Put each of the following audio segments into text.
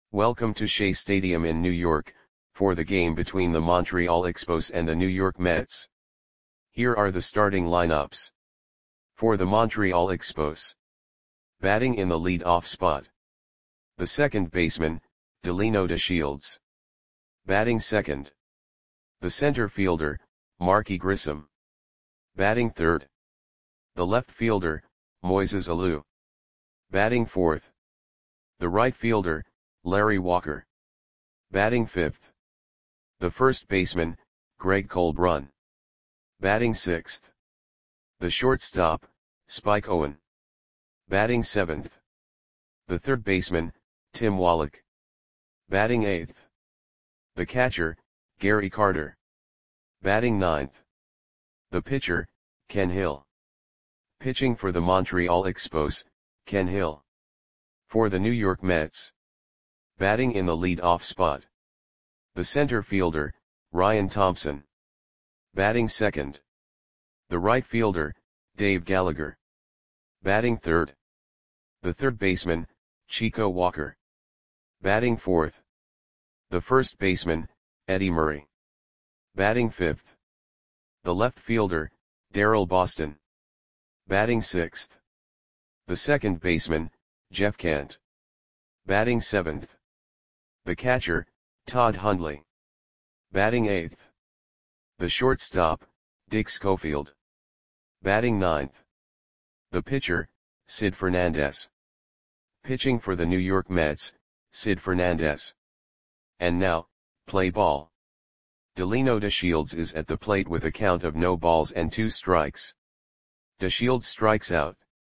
Welcome to Shea Stadium in New York, for the game between the Montreal Expos and the New York Mets. Here are the starting lineups. For the Montreal Expos. Batting in the lead-off spot. The second baseman, Delino DeShields. Batting second. The center fielder, Marky Grissom. Batting third. The left fielder, Moises Alou. Batting fourth. The right fielder, Larry Walker. Batting fifth. The first baseman, Greg Colbrunn. Batting sixth. The shortstop, Spike Owen. Batting seventh. The third baseman, Tim Wallach. Batting eighth. The catcher, Gary Carter. Batting ninth. The pitcher, Ken Hill. Pitching for the Montreal Expos, Ken Hill. For the New York Mets. Batting in the lead-off spot. The center fielder, Ryan Thompson. Batting second. The right fielder, Dave Gallagher. Batting third. The third baseman, Chico Walker. Batting fourth. The first baseman, Eddie Murray. Batting fifth. The left fielder, Daryl Boston. Batting sixth. The second baseman, Jeff Kent. Batting seventh. The catcher, Todd Hundley. Batting eighth. The shortstop, Dick Schofield. Batting ninth. The pitcher, Sid Fernandez. Pitching for the New York Mets, Sid Fernandez. And now, play ball. Delino DeShields is at the plate with a count of no balls and 2 strikes. DeShields strikes out.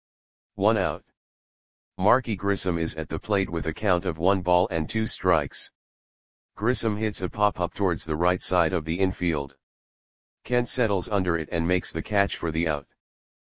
1 out. Marky Grissom is at the plate with a count of 1 ball and 2 strikes. Grissom hits a pop-up towards the right side of the infield. Kent settles under it and makes the catch for the out.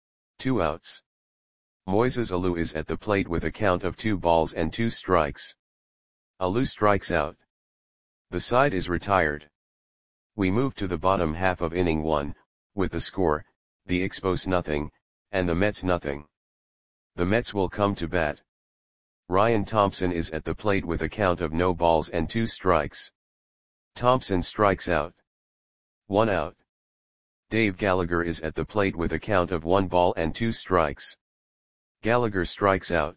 2 outs. Moises Alou is at the plate with a count of 2 balls and 2 strikes. Alou strikes out. The side is retired. We move to the bottom half of inning 1, with the score, the Expos nothing, and the Mets nothing. The Mets will come to bat. Ryan Thompson is at the plate with a count of no balls and 2 strikes. Thompson strikes out. 1 out. Dave Gallagher is at the plate with a count of 1 ball and 2 strikes. Gallagher strikes out.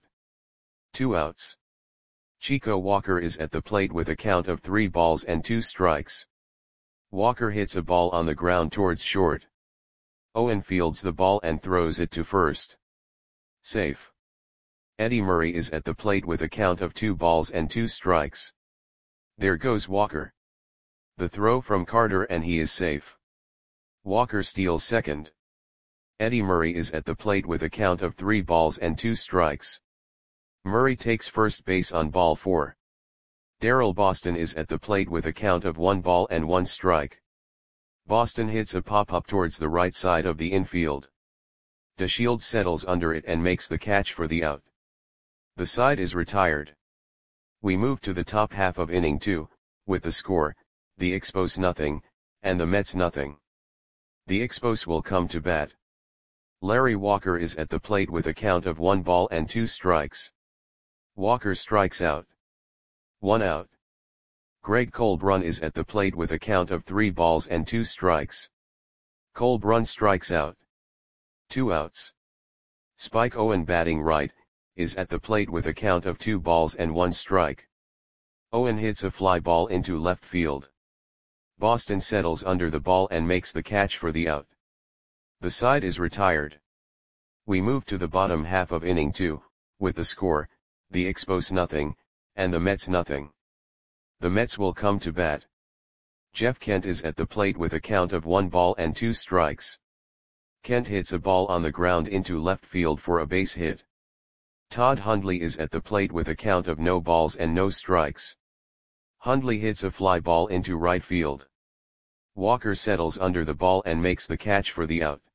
2 outs. Chico Walker is at the plate with a count of 3 balls and 2 strikes. Walker hits a ball on the ground towards short. Owen fields the ball and throws it to first. Safe. Eddie Murray is at the plate with a count of 2 balls and 2 strikes. There goes Walker. The throw from Carter and he is safe. Walker steals second. Eddie Murray is at the plate with a count of 3 balls and 2 strikes. Murray takes first base on ball 4. Daryl Boston is at the plate with a count of 1 ball and 1 strike. Boston hits a pop-up towards the right side of the infield. DeShields settles under it and makes the catch for the out. The side is retired. We move to the top half of inning 2, with the score, the Expos nothing, and the Mets nothing. The Expos will come to bat. Larry Walker is at the plate with a count of 1 ball and 2 strikes. Walker strikes out. 1 out. Greg Colbrunn is at the plate with a count of 3 balls and 2 strikes. Colbrunn strikes out. 2 outs. Spike Owen batting right, is at the plate with a count of 2 balls and 1 strike. Owen hits a fly ball into left field. Boston settles under the ball and makes the catch for the out. The side is retired. We move to the bottom half of inning 2, with the score, the Expos nothing, and the Mets nothing. The Mets will come to bat. Jeff Kent is at the plate with a count of 1 ball and 2 strikes. Kent hits a ball on the ground into left field for a base hit. Todd Hundley is at the plate with a count of no balls and no strikes. Hundley hits a fly ball into right field. Walker settles under the ball and makes the catch for the out.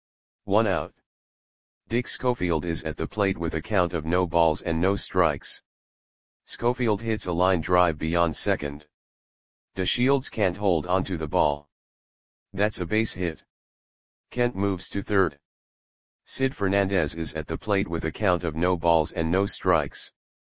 1 out. Dick Schofield is at the plate with a count of no balls and no strikes. Schofield hits a line drive beyond second. DeShields can't hold onto the ball. That's a base hit. Kent moves to third. Sid Fernandez is at the plate with a count of no balls and no strikes.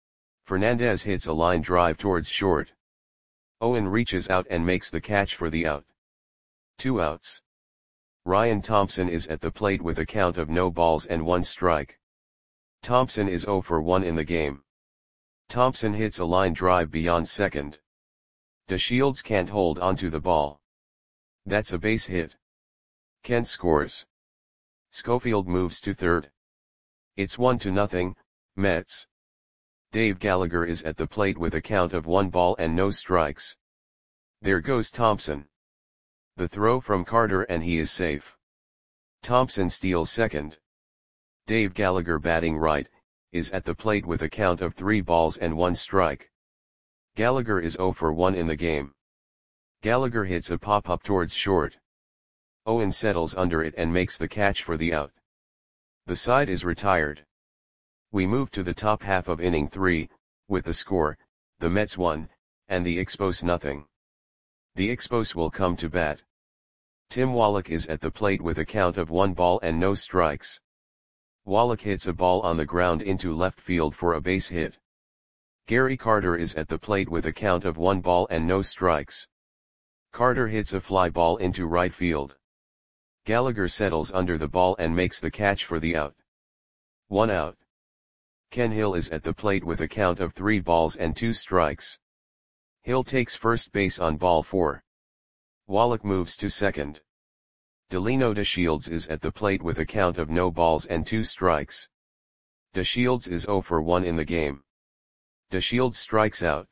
Fernandez hits a line drive towards short. Owen reaches out and makes the catch for the out. 2 outs. Ryan Thompson is at the plate with a count of no balls and 1 strike. Thompson is 0 for 1 in the game. Thompson hits a line drive beyond second. DeShields can't hold onto the ball. That's a base hit. Kent scores. Schofield moves to third. It's 1-0, Mets. Dave Gallagher is at the plate with a count of 1 ball and no strikes. There goes Thompson. The throw from Carter and he is safe. Thompson steals second. Dave Gallagher, batting right, is at the plate with a count of 3 balls and 1 strike. Gallagher is 0 for 1 in the game. Gallagher hits a pop-up towards short. Owen settles under it and makes the catch for the out. The side is retired. We move to the top half of inning 3, with the score, the Mets 1, and the Expos 0. The Expos will come to bat. Tim Wallach is at the plate with a count of 1 ball and no strikes. Wallach hits a ball on the ground into left field for a base hit. Gary Carter is at the plate with a count of 1 ball and no strikes. Carter hits a fly ball into right field. Gallagher settles under the ball and makes the catch for the out. 1 out. Ken Hill is at the plate with a count of 3 balls and 2 strikes. Hill takes first base on ball 4. Wallach moves to second. Delino DeShields is at the plate with a count of no balls and 2 strikes. DeShields is 0 for 1 in the game. DeShields strikes out.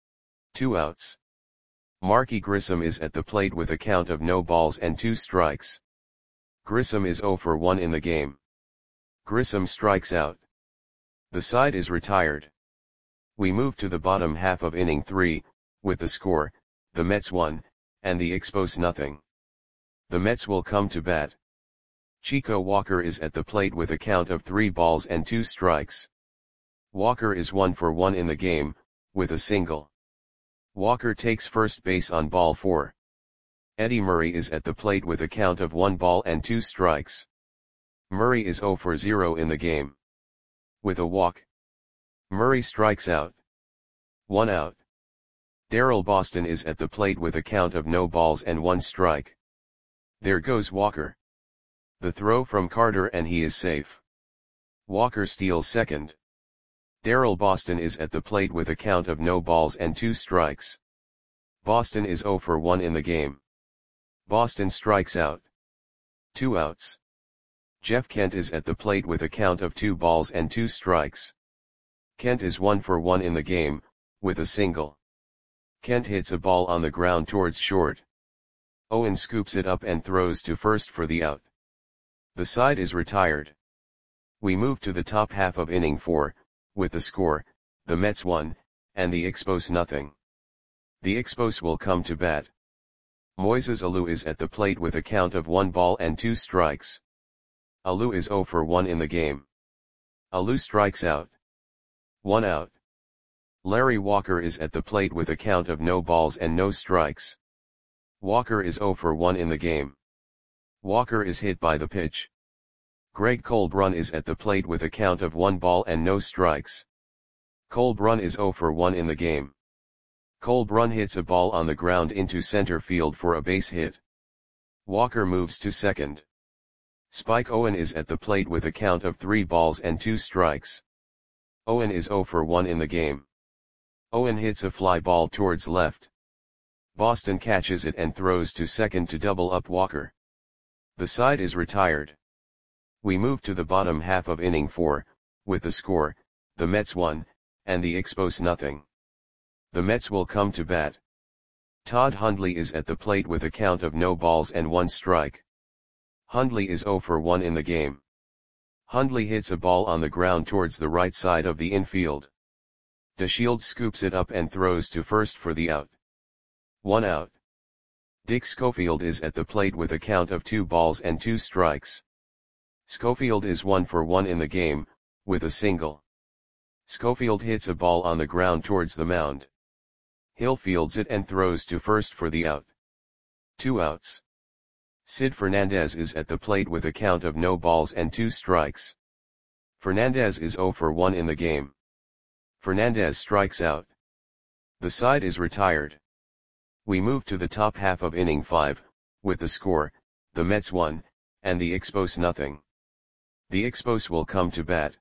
2 outs. Marky Grissom is at the plate with a count of no balls and 2 strikes. Grissom is 0 for 1 in the game. Grissom strikes out. The side is retired. We move to the bottom half of inning 3, with the score, the Mets 1, and the Expos 0. The Mets will come to bat. Chico Walker is at the plate with a count of 3 balls and 2 strikes. Walker is 1 for 1 in the game, with a single. Walker takes first base on ball 4. Eddie Murray is at the plate with a count of 1 ball and 2 strikes. Murray is 0 for 0 in the game. With a walk, Murray strikes out. 1 out. Darrell Boston is at the plate with a count of no balls and 1 strike. There goes Walker. The throw from Carter and he is safe. Walker steals second. Darrell Boston is at the plate with a count of no balls and 2 strikes. Boston is 0 for 1 in the game. Boston strikes out. 2 outs. Jeff Kent is at the plate with a count of 2 balls and 2 strikes. Kent is 1 for 1 in the game, with a single. Kent hits a ball on the ground towards short. Owen scoops it up and throws to first for the out. The side is retired. We move to the top half of inning 4, with the score, the Mets 1, and the Expos 0. The Expos will come to bat. Moises Alou is at the plate with a count of 1 ball and 2 strikes. Alou is 0 for 1 in the game. Alou strikes out. 1 out. Larry Walker is at the plate with a count of no balls and no strikes. Walker is 0 for 1 in the game. Walker is hit by the pitch. Greg Colbrun is at the plate with a count of 1 ball and no strikes. Colbrun is 0 for 1 in the game. Colbrun hits a ball on the ground into center field for a base hit. Walker moves to second. Spike Owen is at the plate with a count of 3 balls and 2 strikes. Owen is 0 for 1 in the game. Owen hits a fly ball towards left. Boston catches it and throws to second to double up Walker. The side is retired. We move to the bottom half of inning 4, with the score, the Mets 1, and the Expos 0. The Mets will come to bat. Todd Hundley is at the plate with a count of no balls and 1 strike. Hundley is 0 for 1 in the game. Hundley hits a ball on the ground towards the right side of the infield. DeShields scoops it up and throws to first for the out. 1 out. Dick Schofield is at the plate with a count of 2 balls and 2 strikes. Schofield is 1 for 1 in the game, with a single. Schofield hits a ball on the ground towards the mound. Hill fields it and throws to first for the out. 2 outs. Sid Fernandez is at the plate with a count of no balls and 2 strikes. Fernandez is 0 for 1 in the game. Fernandez strikes out. The side is retired. We move to the top half of inning 5, with the score, the Mets 1, and the Expos nothing. The Expos will come to bat.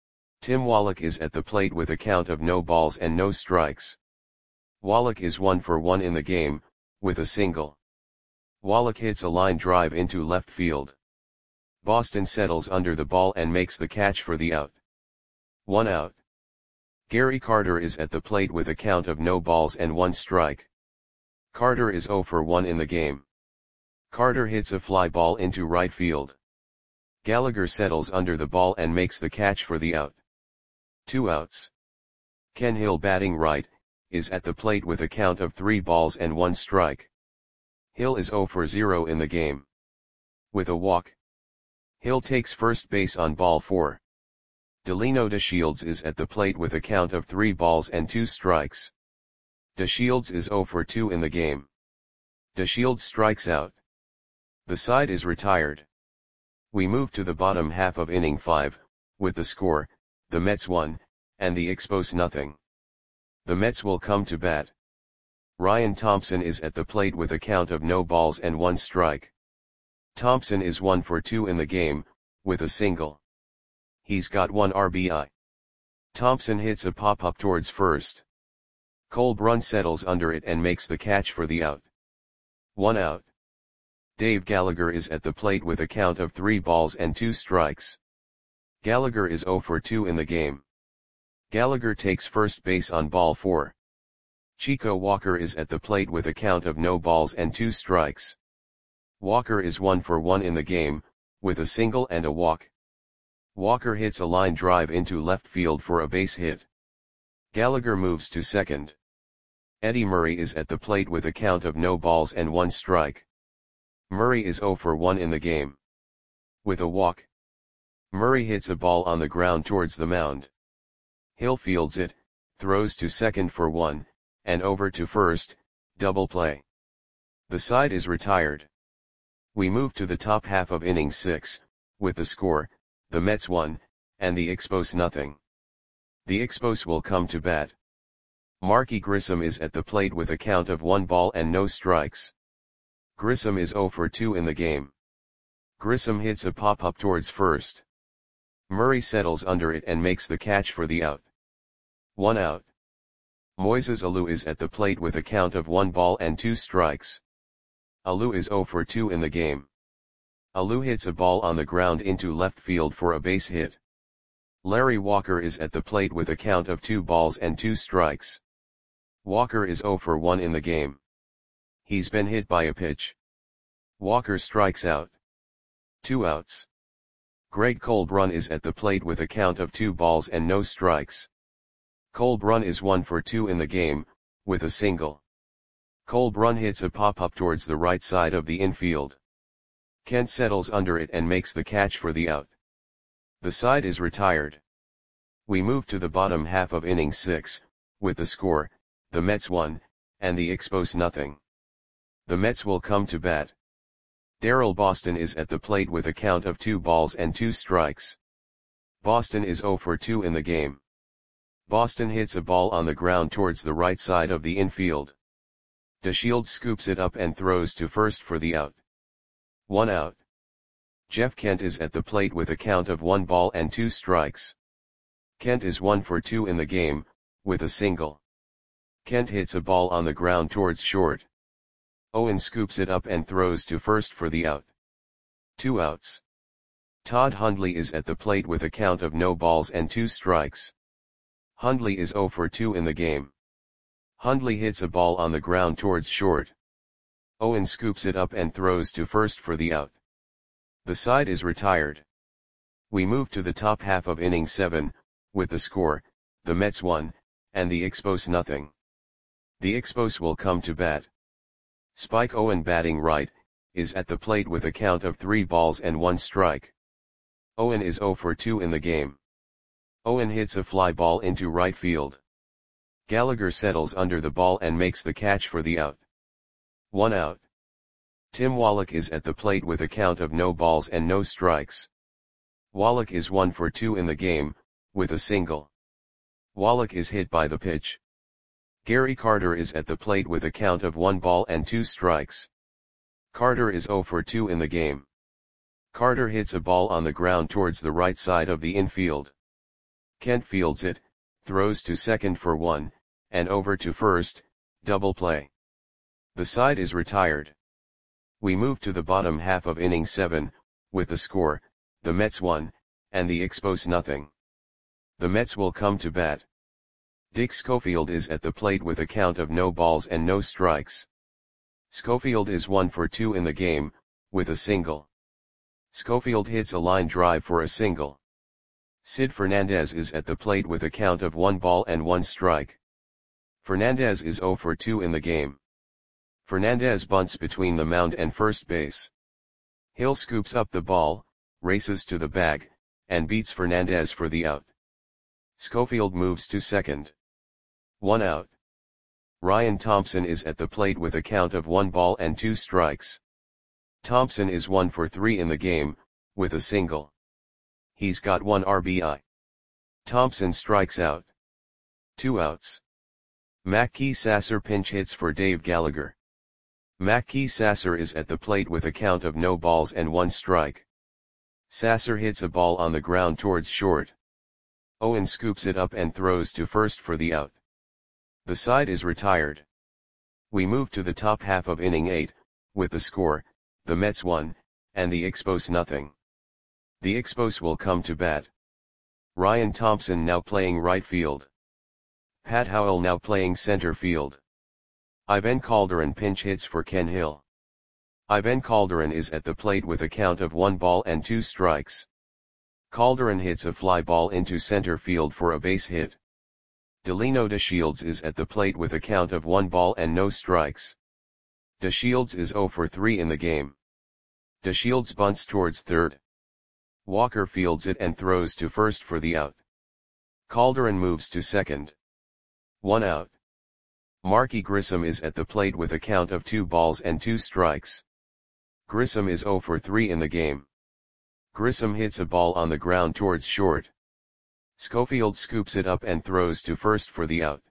Tim Wallach is at the plate with a count of no balls and no strikes. Wallach is 1 for 1 in the game, with a single. Wallach hits a line drive into left field. Boston settles under the ball and makes the catch for the out. 1 out. Gary Carter is at the plate with a count of no balls and 1 strike. Carter is 0 for 1 in the game. Carter hits a fly ball into right field. Gallagher settles under the ball and makes the catch for the out. 2 outs. Ken Hill, batting right, is at the plate with a count of 3 balls and 1 strike. Hill is 0 for 0 in the game. With a walk. Hill takes first base on ball 4. Delino DeShields is at the plate with a count of 3 balls and 2 strikes. DeShields is 0 for 2 in the game. DeShields strikes out. The side is retired. We move to the bottom half of inning 5, with the score, the Mets 1, and the Expos nothing. The Mets will come to bat. Ryan Thompson is at the plate with a count of no balls and 1 strike. Thompson is 1 for 2 in the game, with a single. He's got 1 RBI. Thompson hits a pop-up towards first. Cole Brun settles under it and makes the catch for the out. 1 out. Dave Gallagher is at the plate with a count of 3 balls and 2 strikes. Gallagher is 0 for 2 in the game. Gallagher takes first base on ball 4. Chico Walker is at the plate with a count of no balls and 2 strikes. Walker is 1 for 1 in the game, with a single and a walk. Walker hits a line drive into left field for a base hit. Gallagher moves to second. Eddie Murray is at the plate with a count of no balls and 1 strike. Murray is 0 for 1 in the game. With a walk. Murray hits a ball on the ground towards the mound. Hill fields it, throws to second for 1, and over to first, double play. The side is retired. We move to the top half of inning 6, with the score, the Mets 1, and the Expos nothing. The Expos will come to bat. Marky Grissom is at the plate with a count of 1 ball and no strikes. Grissom is 0 for 2 in the game. Grissom hits a pop-up towards first. Murray settles under it and makes the catch for the out. 1 out. Moises Alou is at the plate with a count of 1 ball and 2 strikes. Alou is 0 for 2 in the game. Alou hits a ball on the ground into left field for a base hit. Larry Walker is at the plate with a count of 2 balls and 2 strikes. Walker is 0 for 1 in the game. He's been hit by a pitch. Walker strikes out. 2 outs. Greg Cole Brun is at the plate with a count of 2 balls and no strikes. Cole Brun is 1 for 2 in the game, with a single. Cole Brun hits a pop-up towards the right side of the infield. Kent settles under it and makes the catch for the out. The side is retired. We move to the bottom half of inning 6, with the score, the Mets 1, and the Expos nothing. The Mets will come to bat. Darrell Boston is at the plate with a count of 2 balls and 2 strikes. Boston is 0 for 2 in the game. Boston hits a ball on the ground towards the right side of the infield. DeShields scoops it up and throws to first for the out. 1 out. Jeff Kent is at the plate with a count of 1 ball and 2 strikes. Kent is 1 for 2 in the game, with a single. Kent hits a ball on the ground towards short. Owen scoops it up and throws to first for the out. 2 outs. Todd Hundley is at the plate with a count of no balls and 2 strikes. Hundley is 0 for 2 in the game. Hundley hits a ball on the ground towards short. Owen scoops it up and throws to first for the out. The side is retired. We move to the top half of inning 7, with the score, the Mets 1, and the Expos nothing. The Expos will come to bat. Spike Owen, batting right, is at the plate with a count of 3 balls and 1 strike. Owen is 0 for 2 in the game. Owen hits a fly ball into right field. Gallagher settles under the ball and makes the catch for the out. 1 out. Tim Wallach is at the plate with a count of no balls and no strikes. Wallach is 1 for 2 in the game, with a single. Wallach is hit by the pitch. Gary Carter is at the plate with a count of 1 ball and 2 strikes. Carter is 0 for 2 in the game. Carter hits a ball on the ground towards the right side of the infield. Kent fields it, throws to second for 1, and over to first, double play. The side is retired. We move to the bottom half of inning 7, with the score, the Mets 1, and the Expos nothing. The Mets will come to bat. Dick Schofield is at the plate with a count of no balls and no strikes. Schofield is 1 for 2 in the game, with a single. Schofield hits a line drive for a single. Sid Fernandez is at the plate with a count of 1 ball and 1 strike. Fernandez is 0 for 2 in the game. Fernandez bunts between the mound and first base. Hill scoops up the ball, races to the bag, and beats Fernandez for the out. Schofield moves to second. 1 out. Ryan Thompson is at the plate with a count of 1 ball and 2 strikes. Thompson is 1 for 3 in the game, with a single. He's got 1 RBI. Thompson strikes out. 2 outs. Mackey Sasser pinch hits for Dave Gallagher. Mackey Sasser is at the plate with a count of no balls and 1 strike. Sasser hits a ball on the ground towards short. Owen scoops it up and throws to first for the out. The side is retired. We move to the top half of inning 8, with the score, the Mets 1, and the Expos nothing. The Expos will come to bat. Ryan Thompson now playing right field. Pat Howell now playing center field. Ivan Calderon pinch hits for Ken Hill. Ivan Calderon is at the plate with a count of 1 ball and 2 strikes. Calderon hits a fly ball into center field for a base hit. Delino DeShields is at the plate with a count of 1 ball and no strikes. DeShields is 0 for 3 in the game. DeShields bunts towards third. Walker fields it and throws to first for the out. Calderon moves to second. 1 out. Marky Grissom is at the plate with a count of 2 balls and 2 strikes. Grissom is 0 for 3 in the game. Grissom hits a ball on the ground towards short. Schofield scoops it up and throws to first for the out.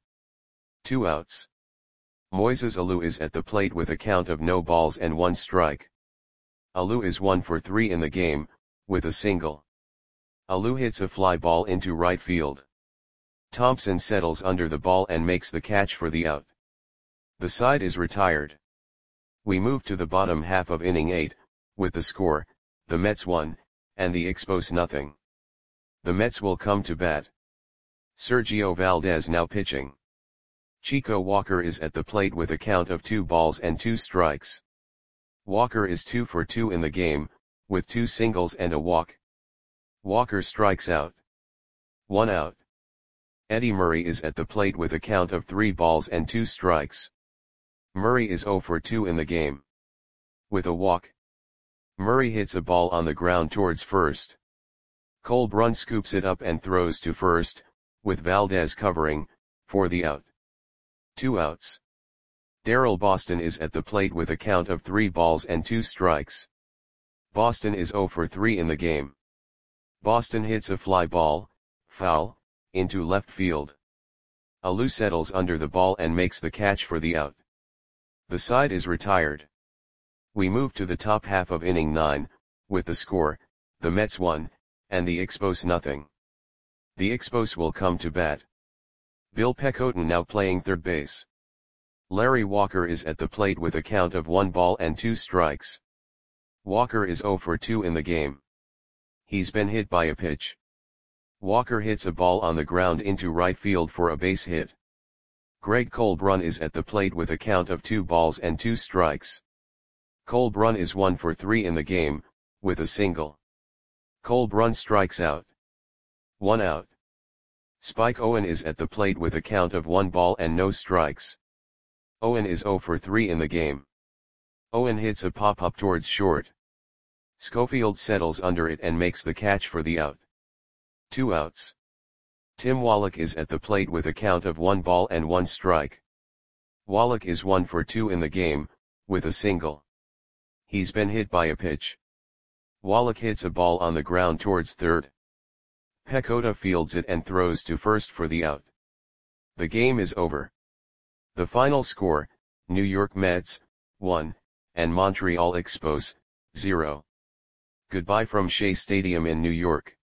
2 outs. Moises Alou is at the plate with a count of no balls and 1 strike. Alou is 1 for 3 in the game, with a single. Alou hits a fly ball into right field. Thompson settles under the ball and makes the catch for the out. The side is retired. We move to the bottom half of inning 8, with the score, the Mets 1, and the Expos nothing. The Mets will come to bat. Sergio Valdez now pitching. Chico Walker is at the plate with a count of 2 balls and 2 strikes. Walker is 2 for 2 in the game, with 2 singles and a walk. Walker strikes out. 1 out. Eddie Murray is at the plate with a count of 3 balls and 2 strikes. Murray is 0 for 2 in the game. With a walk. Murray hits a ball on the ground towards first. Cole Brun scoops it up and throws to first, with Valdez covering, for the out. 2 outs. Darrell Boston is at the plate with a count of 3 balls and 2 strikes. Boston is 0 for 3 in the game. Boston hits a fly ball, foul, into left field. Alou settles under the ball and makes the catch for the out. The side is retired. We move to the top half of inning 9, with the score, the Mets 1, and the Expos nothing. The Expos will come to bat. Bill Pecoten now playing third base. Larry Walker is at the plate with a count of 1 ball and 2 strikes. Walker is 0 for 2 in the game. He's been hit by a pitch. Walker hits a ball on the ground into right field for a base hit. Greg Colbrun is at the plate with a count of 2 balls and 2 strikes. Colbrun is 1 for 3 in the game, with a single. Colbrun strikes out. 1 out. Spike Owen is at the plate with a count of 1 ball and no strikes. Owen is 0 for 3 in the game. Owen hits a pop-up towards short. Schofield settles under it and makes the catch for the out. 2 outs. Tim Wallach is at the plate with a count of 1 ball and 1 strike. Wallach is 1 for 2 in the game, with a single. He's been hit by a pitch. Wallach hits a ball on the ground towards third. Pecota fields it and throws to first for the out. The game is over. The final score, New York Mets, 1, and Montreal Expos, 0. Goodbye from Shea Stadium in New York.